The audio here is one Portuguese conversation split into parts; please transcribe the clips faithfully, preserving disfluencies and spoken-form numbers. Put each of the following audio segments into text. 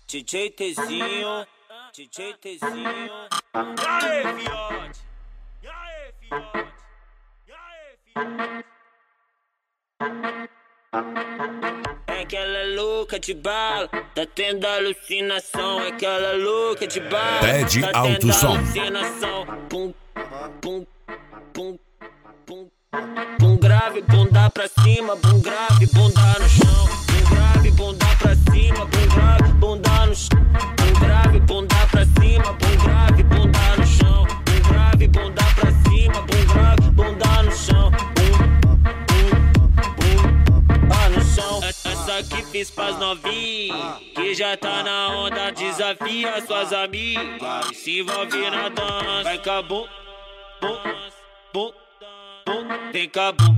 D J Tezinho, D J Tezinho. E aí, fiote? E aí, fiote? E aí, fiote? É aquela louca de bala, tá tendo alucinação. É aquela louca de bala, Pede tá alto tendo som. alucinação. Pum, pum, pum, pum, pum grave, bunda pra cima, bum grave, bunda no chão. Bum grave, bunda pra cima, bum grave, bunda no chão. Bum grave, bunda pra cima, bum grave, bunda no chão. Bum grave, bunda pra cima, bum grave, bunda no chão. Essa aqui fiz pras novinhas, que já tá na onda, desafia suas amigas. Se envolve na dança, vai cabum, bum, bum, bum, vem cabum.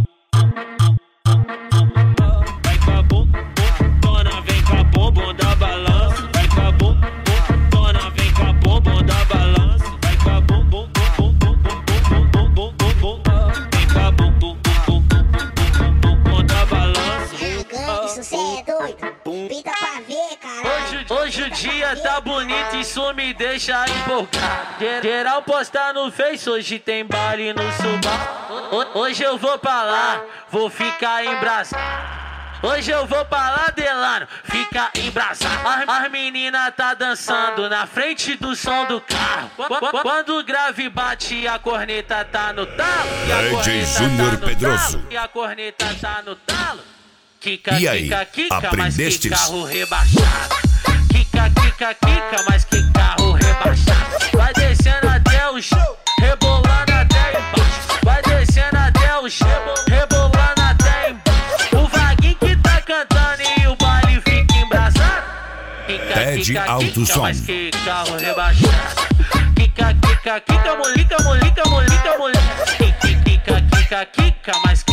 Vai cabum, bum, dona, vem cabum, bunda balança. Vai cabum, bum, dona, vem cabum, bunda balança. Vai cabum, bum, bum, bum, bum, bum, bum, bum, bum, bum, vem cabum, bum, bum, bum, bum, bunda balança. Isso cê é doido, pinta pra ver, caralho. Hoje, hoje o dia tá bonito, isso me deixa empolgar. Geral postar no Face, hoje tem baile no Subá. Hoje eu vou pra lá, vou ficar embrasado. Hoje eu vou pra lá, Delano, fica embrasado. As, as meninas tá dançando na frente do som do carro. Quando o grave bate, a corneta tá no talo. E a D J corneta Júnior tá no Pedroso. talo, e a corneta tá no talo. Kika, E aí, kika, kika, mas que aprendestes? carro rebaixado. Kika, kika, kika, mas que carro rebaixado. Vai descendo até o chão, rebolando até embaixo. Vai descendo até o chão, rebolando até embaixo. O Vaguinho que tá cantando e o baile fica embrasado. Kika, Pede kika, alto kika, som. mas que carro rebaixado. Kika, kika, kika, molica, molica, molica, molica. Kika, kika, kika, kika, mas